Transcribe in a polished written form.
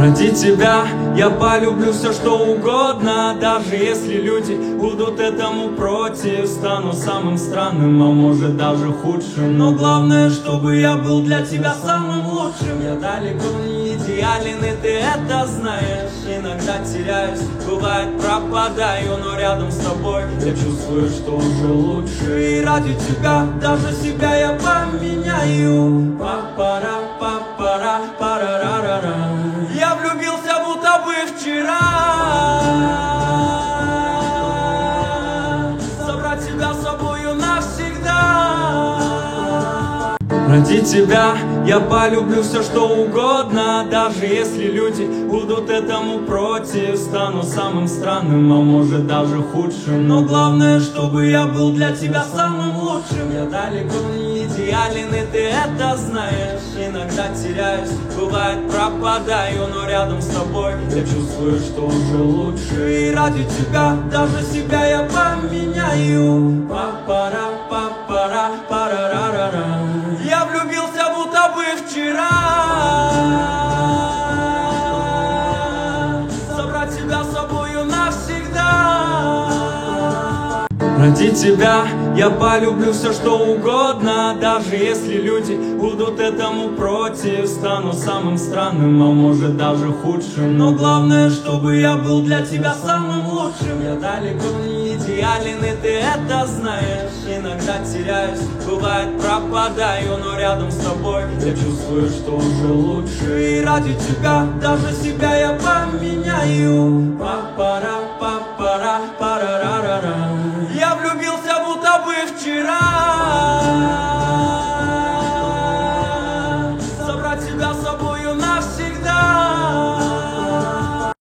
Ради тебя я полюблю все, что угодно. Даже если люди будут этому против, стану самым странным, а может даже худшим. Но главное, чтобы я был для тебя самым лучшим. Я далеко не идеален, и ты это знаешь. Иногда теряюсь, бывает пропадаю, но рядом с тобой я чувствую, что уже лучше. И ради тебя даже себя я поменяю. Папара, папара, парарарара. Я влюбился, будто бы вчера. Забрать тебя с собою навсегда. Ради тебя я полюблю все, что угодно. Даже если люди будут этому против, стану самым странным, а может даже худшим. Но главное, чтобы я был для тебя самым лучшим. Я далеко не идеален, и ты это знаешь. Иногда теряюсь, бывает пропадаю, но рядом с тобой я чувствую, что уже лучше. И ради тебя даже себя я поменяю. Папара, папара, парарарара. Я влюбился, будто бы вчера. Забрать тебя с собою навсегда. Ради тебя я полюблю все, что угодно. Даже если люди будут этому против, стану самым странным, а может даже худшим. Но главное, чтобы я был для тебя самым лучшим. Я далеко не идеален, и ты это знаешь. Иногда теряюсь, бывает пропадаю, но рядом с тобой я чувствую, что уже лучше. И ради тебя даже себя я поменяю. Папара, папара, парарарара. Я влюбился, будто бы вчера.